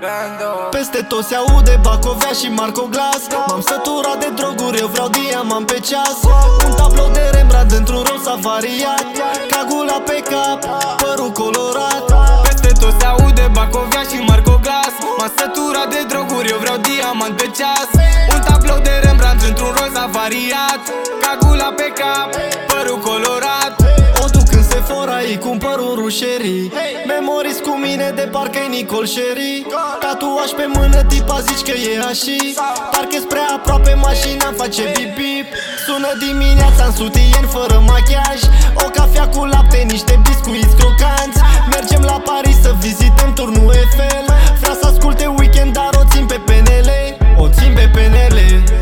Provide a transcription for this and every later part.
Peste tot se aude Bacovea și Marco Glas. M-am săturat de droguri, eu vreau diamant pe ceas. Un tablou de Rembrandt într-un roz avariat, cagula pe cap, părul colorat. Peste tot se aude Bacovea și Marco Glas. M-am săturat de droguri, eu vreau diamant pe ceas. Un tablou de Rembrandt într-un roz avariat, cagula pe cap, părul colorat. O duc în Sephora, îi cumpăr un rușerii. Memories cu mine de parcă-i Nicole Sherry. Tatuaj pe mână, tipa zici că e așa. Parcă spre aproape mașina face bip-bip. Sună dimineața în sutien fără machiaj. O cafea cu lapte, niște biscuiți crocanți. Mergem la Paris să vizităm turnul Eiffel. Vrea să asculte Weekend, dar o țin pe PNL. O țin pe PNL.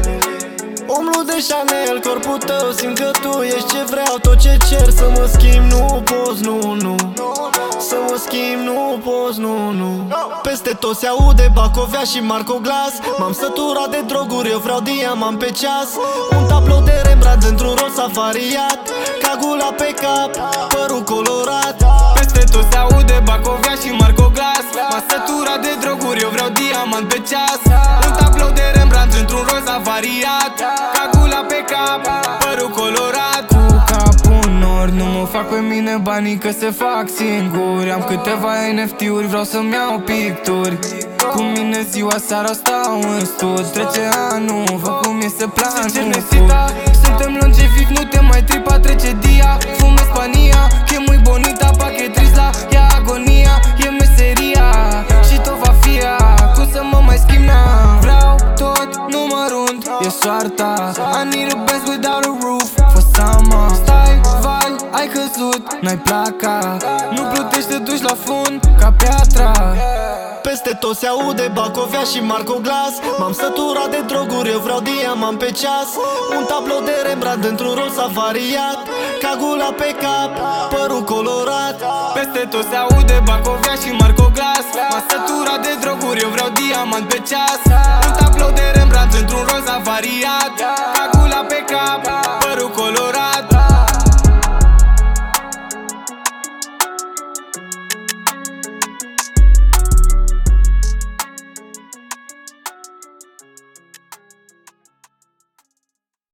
Umblu de Chanel, corpul tău, simt că tu ești ce vreau. Tot ce cer să mă schimb, nu poți, nu. Să mă schimb, nu poți, nu. Peste tot se aude Bacovea și Marco Glas. M-am săturat de droguri, eu vreau diamant pe ceas. Un tablou de Rembrandt într-un roz avariat, cagula pe cap, părul colorat. Peste tot se aude Bacovea și Marco Glas. M-am săturat de droguri, eu vreau diamant pe ceas. Un tablou de Rembrandt într-un roz avariat, cagula pe cap, părul colorat. Cu capul în nord, nu mă fac pe mine banii că se fac singuri. Am câteva NFT-uri, vreau să-mi iau picturi. Cu mine ziua, seara stau în stud. Trece anul, văd cum iese planul. Suntem longeviv, nu te mai tripa, trece dia. Fumez Spania, che muy bonita, pa que trisla. E agonia, e meseria și tot va fi. Cum să mă mai schimb, vreau tot numărunt, e soarta. I need a best without a roof for summer. Stai, val, ai căzut, n-ai placa. Nu plutești, te duci la fund ca piatra. Peste tot se aude Bacovea și Marco Glas. M-am săturat de droguri, eu vreau diamant pe ceas. Un tablou de Rembrandt într-un roz avariat, cagula pe cap, părul colorat. Peste tot se aude Bacovea și Marco Glas. M-am săturat de droguri, eu vreau diamant pe ceas. Un tablou de Rembrandt într-un roz avariat, cagula pe cap,